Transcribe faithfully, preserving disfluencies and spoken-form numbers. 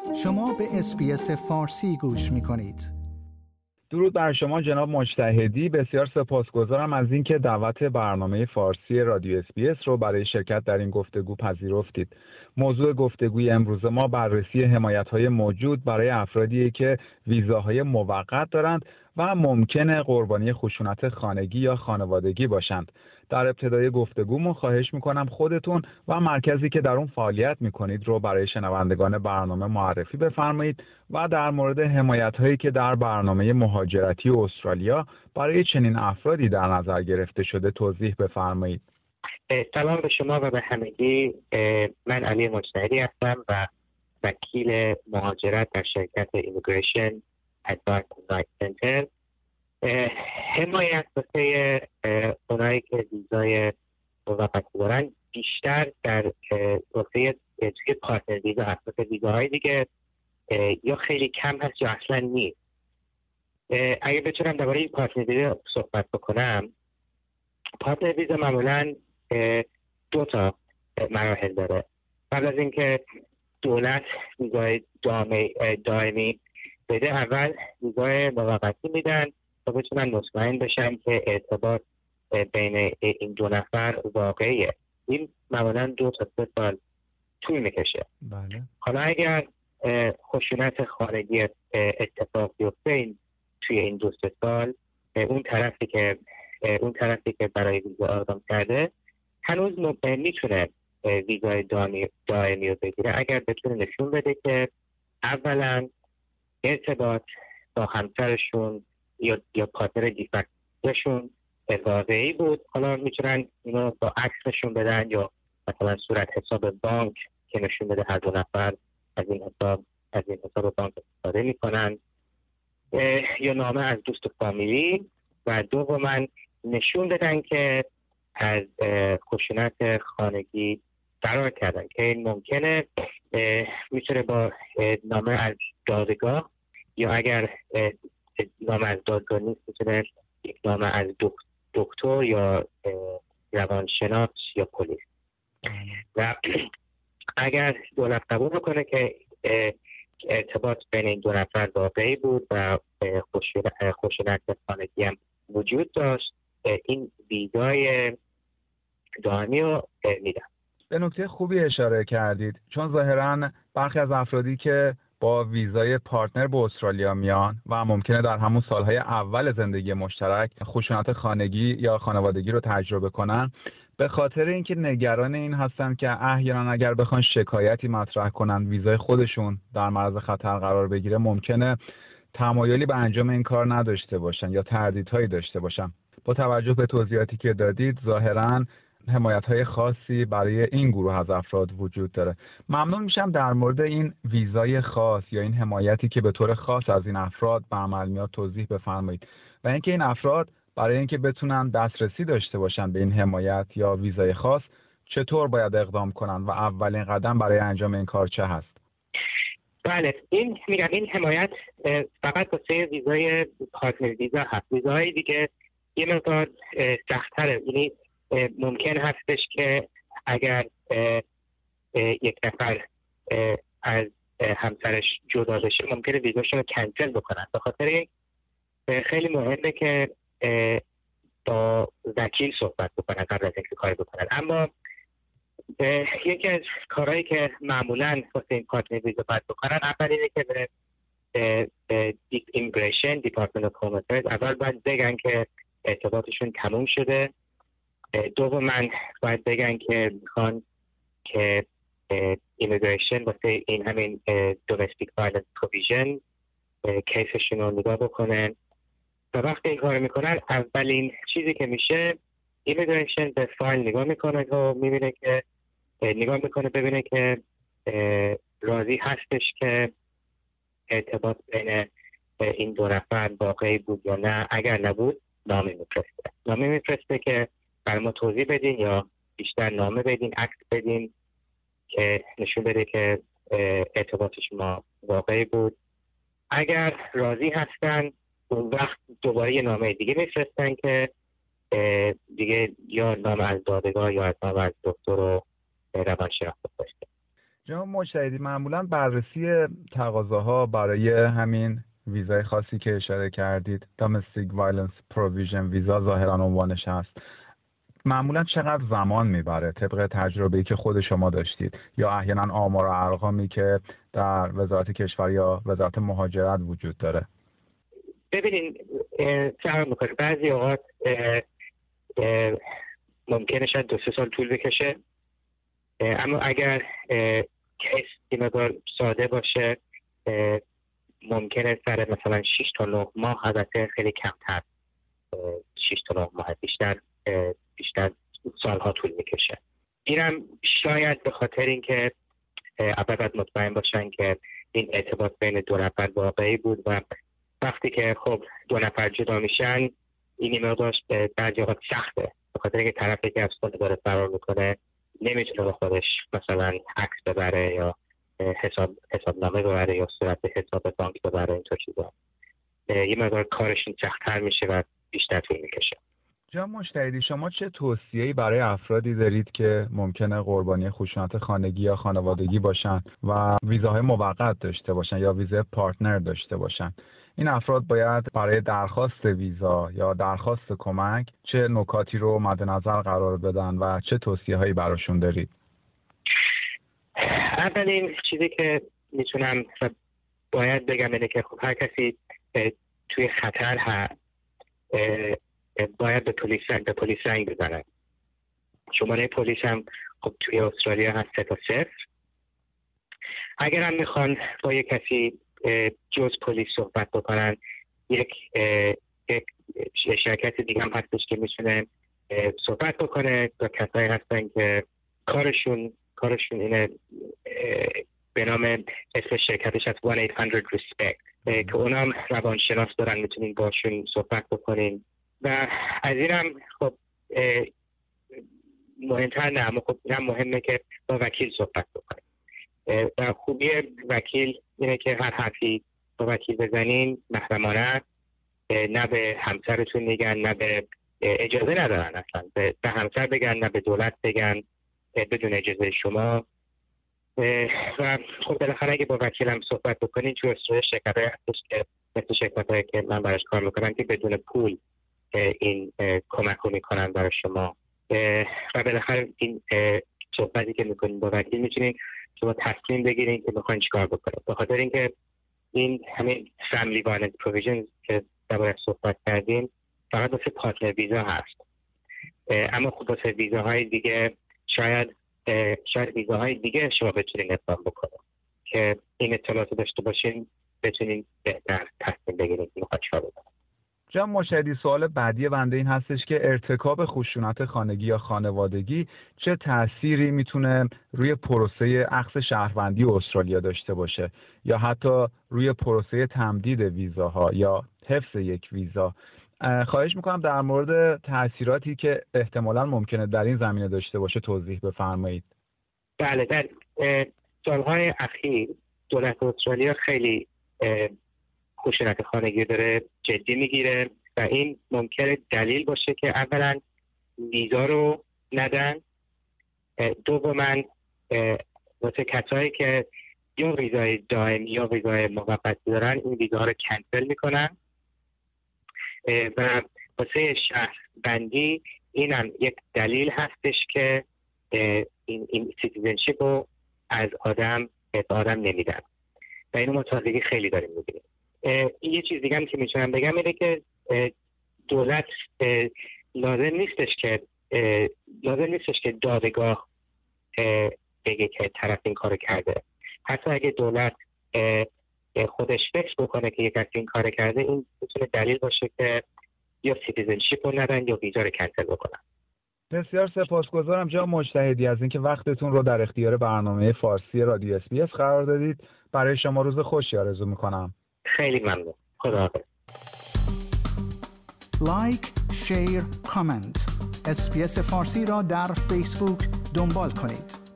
شما به اس‌بی‌اس فارسی گوش می‌کنید. درود بر شما جناب مجتهدی. بسیار سپاسگزارم از اینکه دعوت برنامه فارسی رادیو اس‌بی‌اس رو برای شرکت در این گفتگو پذیرفتید. موضوع گفتگوی امروز ما بررسی حمایت‌های موجود برای افرادی که ویزاهای موقت دارند و ممکنه قربانی خشونت خانگی یا خانوادگی باشند. در ابتدای گفتگومون خواهش میکنم خودتون و مرکزی که در اون فعالیت میکنید رو برای شنوندگان برنامه معرفی بفرمایید و در مورد حمایت‌هایی که در برنامه مهاجرتی استرالیا برای چنین افرادی در نظر گرفته شده توضیح بفرمایید. سلام به شما و به همگی. من علی مجتهدی هستم و وکیل مهاجرت در شرکت ایمیگریشن ادوایس نایت سنتر. حمایت واسه اونایی که ویزای موقت دارن بیشتر در واسه توی پارتنر ویزا هست. واسه ویزاهای دیگه یا خیلی کم هست یا اصلا نیست. اگه بتونم درباره این پارتنر ویزا صحبت بکنم، پارتنر ویزا معمولا دو تا مراحل داره. قبل از اینکه دولت ویزای دائمی بده، اول ویزای موقتی میدن تا بتونن مطمئن بشن که ارتباط بین این دو نفر واقعیه. این معمولا دو تا سه سال طول میکشه. بله. حالا اگر خشونت خانگی اتفاق بیفته توی این دو سه سال، اون طرفی که اون طرفی که برای ویزا اقدام کرده هنوز میتونه ویزای دائمی رو بگیره اگر بتونه نشون بده که اولا ارتباط با همسرشون یا یا پارتنر دیفکتشون واقعی بود. حالا میتونن اینو با عکس نشون بدن یا مثلا صورت حساب بانک که نشون بده هر دو نفر از این حساب از این حساب بانک استفاده میکنن، یا نامه از دوست و فامیلی، و دوما نشون بدن که از خشونت خانگی فرار کردن که این ممکنه میتونه با نامه از دادگاه، یا اگر نامه از دادگاه نیست میتونه یک نامه از دکتر یا روانشناس یا پلیس. و اگر دولت قبول بکنه که ارتباط بین این دو نفر واقعی بود و خشونت خانگی هم وجود داشت، این ویزای دائمی رو میدن. به نکته خوبی اشاره کردید، چون ظاهراً برخی از افرادی که با ویزای پارتنر به استرالیا میان و ممکنه در همون سالهای اول زندگی مشترک خشونت خانگی یا خانوادگی رو تجربه کنن، به خاطر اینکه نگران این هستن که احیانا اگر بخوان شکایتی مطرح کنن ویزای خودشون در معرض خطر قرار بگیره، ممکنه تمایلی به انجام این کار نداشته باشن یا تردیدهایی داشته باشن. با توجه به توضیحاتی که دادید ظاهراً حمایت‌های خاصی برای این گروه از افراد وجود داره. ممنون میشم در مورد این ویزای خاص یا این حمایتی که به طور خاص از این افراد به عمل میاد توضیح بفرمایید و اینکه این افراد برای اینکه بتونن دسترسی داشته باشن به این حمایت یا ویزای خاص چطور باید اقدام کنن و اولین قدم برای انجام این کار چه هست؟ بله، این میگم این حمایت فقط واسه ویزای پارتنر ویزا هست. ویزاهای دیگه یه مقدار سخت‌تره. یعنی ممکن هستش که اگر اه اه یک نفر از همسرش جدا بشه ممکنه ویزاشون رو کنسل بکنن. به خاطر این خیلی مهمه که با وکیل صحبت بکنن قبل از اینکه کاری بکنن. اما یکی از کارهایی که معمولا واسه این پارتنر ویزا باید بکنن، اول اینه که به ایمیگریشن دیپارتمنت اف هوم افیرز اول باید بگن که ارتباطشون تموم شده. دوما باید بگن که میخوان که ایمیگریشن واسه این همین دومستیک وایلنس پروویژن کیسشون رو نگاه بکنن و وقتی این کار میکنن اولین چیزی که میشه ایمیگریشن به فایل نگاه میکنه و میبینه که نگاه میکنه ببینه که راضی هستش که ارتباط بین این دو نفر واقعی بود یا نه. اگر نبود نامه میفرسته نامه میفرسته که برای ما توضیح بدین یا بیشتر نامه بدین، عکس بدین که نشون بده که ارتباط شما واقعی بود. اگر راضی هستن اون وقت دوباره یه نامه دیگه میفرستن که دیگه یا نامه از دادگاه یا از نامه از دکتر و روانشناس بفرسته. جناب مجتهدی، معمولا بررسی تقاضاها برای همین ویزای خاصی که اشاره کردید، Domestic Violence Provision ویزا ظاهرا عنوانش هست، معمولا چقدر زمان میبره طبق تجربه‌ای که خود شما داشتید یا احیانا آمار و ارقامی که در وزارت کشور یا وزارت مهاجرت وجود داره؟ ببینین فرق میکنه، بعضی اوقات ممکنه شاید دو سه سال طول بکشه، اما اگر کیس این مقدار ساده باشه ممکنه سر مثلا شش تا نه ماه، البته خیلی کمتر، شش تا نه ماه، بیشتر بیشتر سالها طول میکشه. اینم شاید به خاطر اینکه اول باید مطمئن باشن که این ارتباط بین دو نفر واقعی بود و وقتی که خب دو نفر جدا میشن این مقدار بعضی اوقات سخته، به خاطر اینکه طرفی که از خونه داره فرار میکنه نمیتونه با خودش مثلا عکس ببره یا حساب حسابنامه ببره یا صورت حساب بانک ببره، اینطور چیزا یه مقدار کارشون سخت‌تر میشه و بیشتر طول میکشه. جناب مجتهدی، شما چه توصیه‌ای برای افرادی دارید که ممکنه قربانی خشونت خانگی یا خانوادگی باشن و ویزاهای موقت داشته باشن یا ویزای پارتنر داشته باشن؟ این افراد باید برای درخواست ویزا یا درخواست کمک چه نکاتی رو مد نظر قرار بدن و چه توصیه‌هایی براشون دارید؟ اولین چیزی که میتونم باید بگم اینه که خب هر کسی توی خطر هست باید به پلیس به پلیس زنگ بزنه. شماره پلیس هم خب توی استرالیا هست سه تا صفر. اگر هم میخوان با یک کسی جز پلیس صحبت بکنن، یک یک شرکت دیگه هم هستش که میتونه صحبت بکنه با کسایی هستن که کارشون کارشون اینه، به نام اسم شرکتش هست one eight hundred respect که اونم روانشناس دارن، میتونین باشون صحبت بکنین. و از این هم خب مهمتر نه، اما خب هم مهمه که با وکیل صحبت بکنین. و خوبی وکیل اینه که هر حرفی با وکیل بزنین محرمانه، نه به همسرتون میگن، نه به اجازه ندارن اصلا به همسر بگن، نه به دولت بگن بدون اجازه شما. و خب بالاخره اگه با وکیل هم صحبت بکنین، توی استرالیا شرکت‌های هستش که مثل شرکت‌هایی که من براش کار میکنم که بدون پول این کمک رو میکنن برای شما. و بالاخره این صحبتی که میکنین با وکیل میتونین شما تصمیم بگیرین که بخواین چیکار بکنید، به خاطر اینکه این همین فامیلی وایلنس پروویژن که درباره‌اش صحبت کردیم فقط واسه پارتنر ویزا هست، اما خب واسه ویزاهای دیگه شاید شاید ویزاهای دیگه شما بتونین اقدام بکنید که این اطلاعات داشته باشین، بتونین بهتر تصمیم بگیرید که میخواد چیکار بکنید. جناب مجتهدی، سوال بعدی بنده این هستش که ارتکاب خشونت خانگی یا خانوادگی چه تأثیری میتونه روی پروسه اخذ شهروندی استرالیا داشته باشه یا حتی روی پروسه تمدید ویزاها یا حفظ یک ویزا؟ خواهش میکنم در مورد تأثیراتی که احتمالاً ممکنه در این زمینه داشته باشه توضیح بفرمایید. بله، در سالهای اخیر دولت استرالیا خیلی خشونت خانگی داره جدی میگیره و این ممکنه دلیل باشه که اولا ویزا رو ندن، دوما واسه کسایی که یا ویزای دائمی یا ویزای موقتی دارن این ویزا رو کنسل میکنن و واسه شهروندی اینم یک دلیل هستش که این این سیتیزنشیپ رو از آدم به آدم نمیدن و اینو ما تازگی خیلی داریم میبینیم. این یه چیز دیگه هم که میتونم بگم اینه که دولت لازم نیستش که لازم نیستش که دادگاه بگه که طرف این کارو کرده. حتی اگه دولت خودش فکر بکنه که یک کسی این کارو کرده، این میتونه دلیل باشه که یا سیتیزنشیپ رو ندن یا ویزا رو کنسل بکنن. بسیار سپاسگزارم جناب مجتهدی از اینکه وقتتون رو در اختیار برنامه فارسی رادیو اس بی اس قرار دادید. برای شما روز خوشی آرزو میکنم. خیلی ممنون. خداحافظ. لایک، شیر، کامنت. اس بی اس فارسی را در فیسبوک دنبال کنید.